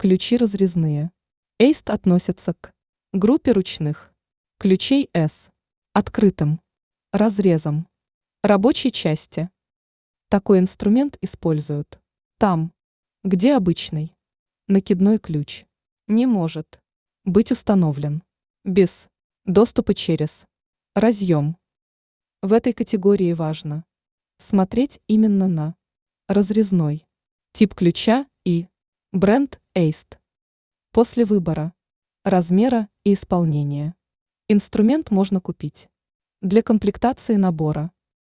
Ключи разрезные. ACE относится к группе ручных ключей S, открытым разрезом рабочей части. Такой инструмент используют там, где обычный накидной ключ не может быть установлен без доступа через разъем. В этой категории важно смотреть именно на разрезной тип ключа и бренд ACE. После выбора размера и исполнения инструмент можно купить для комплектации набора